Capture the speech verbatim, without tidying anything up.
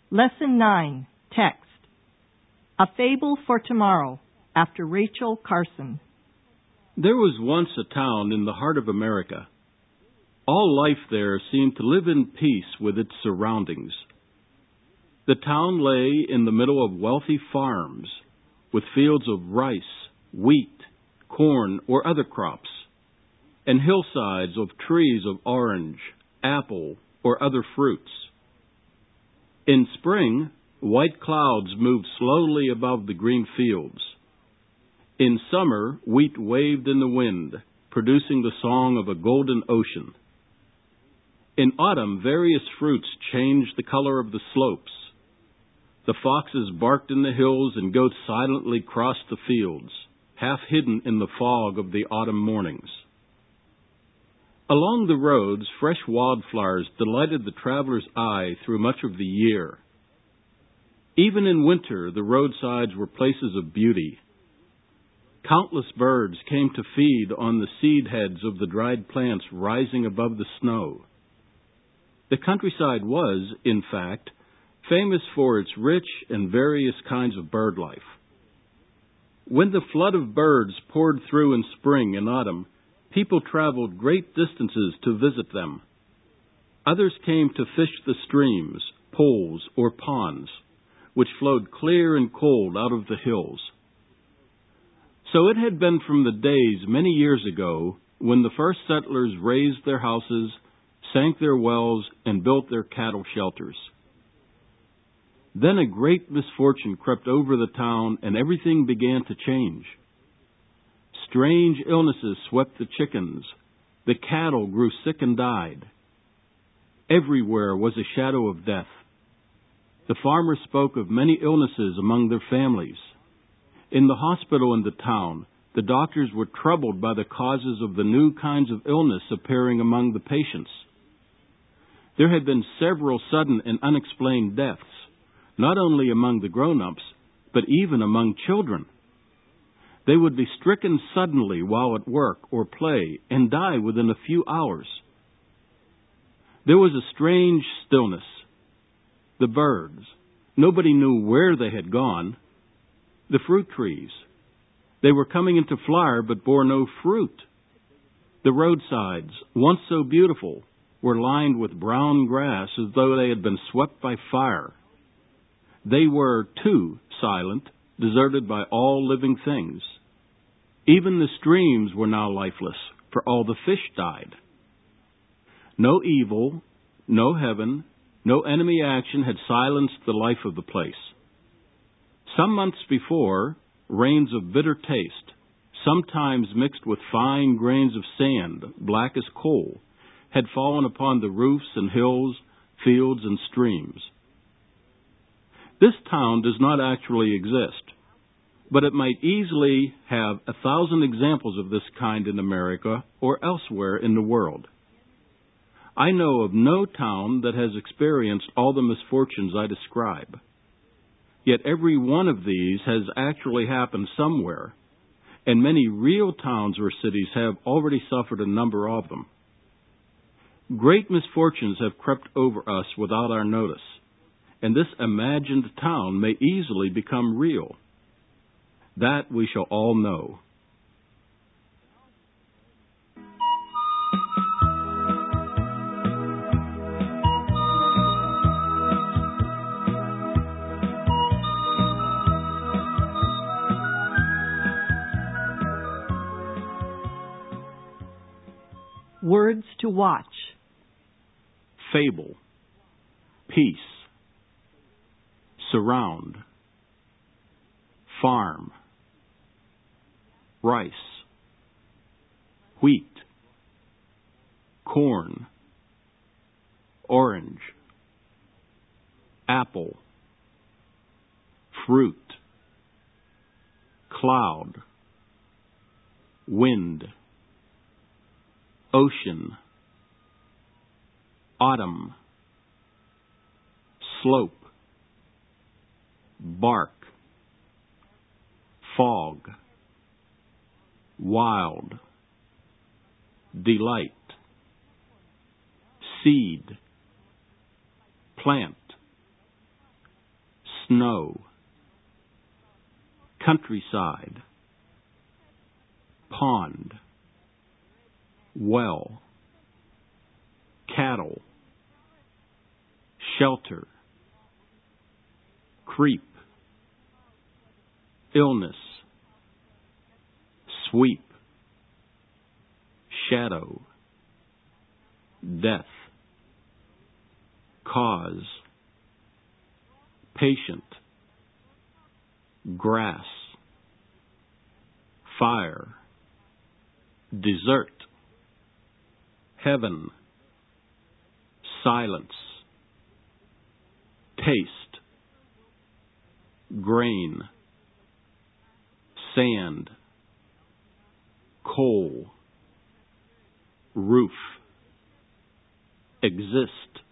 Lesson nine, Text. A Fable for Tomorrow, after Rachel Carson. There was once a town in the heart of America. All life there seemed to live in peace with its surroundings. The town lay in the middle of wealthy farms, with fields of rice, wheat, corn, or other crops, and hillsides of trees of orange, apple, or other fruits. In spring, white clouds moved slowly above the green fields. In summer, wheat waved in the wind, producing the song of a golden ocean. In autumn, various fruits changed the color of the slopes. The foxes barked in the hills and goats silently crossed the fields, half hidden in the fog of the autumn mornings. Along the roads, fresh wildflowers delighted the traveler's eye through much of the year. Even in winter, the roadsides were places of beauty. Countless birds came to feed on the seed heads of the dried plants rising above the snow. The countryside was, in fact, famous for its rich and various kinds of bird life. When the flood of birds poured through in spring and autumn, people traveled great distances to visit them. Others came to fish the streams, pools, or ponds, which flowed clear and cold out of the hills. So it had been from the days many years ago when the first settlers raised their houses, sank their wells, and built their cattle shelters. Then a great misfortune crept over the town, and everything began to change. Strange illnesses swept the chickens. The cattle grew sick and died. Everywhere was a shadow of death. The farmers spoke of many illnesses among their families. In the hospital in the town, the doctors were troubled by the causes of the new kinds of illness appearing among the patients. There had been several sudden and unexplained deaths, not only among the grown-ups, but even among children. They would be stricken suddenly while at work or play and die within a few hours. There was a strange stillness. The birds, nobody knew where they had gone. The fruit trees, they were coming into flower but bore no fruit. The roadsides, once so beautiful, were lined with brown grass as though they had been swept by fire. They were, too, silent, deserted by all living things. Even the streams were now lifeless, for all the fish died. No evil, no heaven, no enemy action had silenced the life of the place. Some months before, rains of bitter taste, sometimes mixed with fine grains of sand, black as coal, had fallen upon the roofs and hills, fields and streams. This town does not actually exist, but it might easily have a thousand examples of this kind in America or elsewhere in the world. I know of no town that has experienced all the misfortunes I describe. Yet every one of these has actually happened somewhere, and many real towns or cities have already suffered a number of them. Great misfortunes have crept over us without our notice, and this imagined town may easily become real. That we shall all know. Words to watch. Fable. Peace. Surround. Farm. Rice. Wheat. Corn. Orange. Apple. Fruit. Cloud. Wind. Ocean. Autumn. Slope. Bark. Fog. Wild. Delight. Seed. Plant. snow, countryside, pond, well, cattle, shelter, creep, illness, sweep, shadow, death, cause, patient, grass, fire, desert, heaven, silence, taste, grain, sand, coal, roof, exist,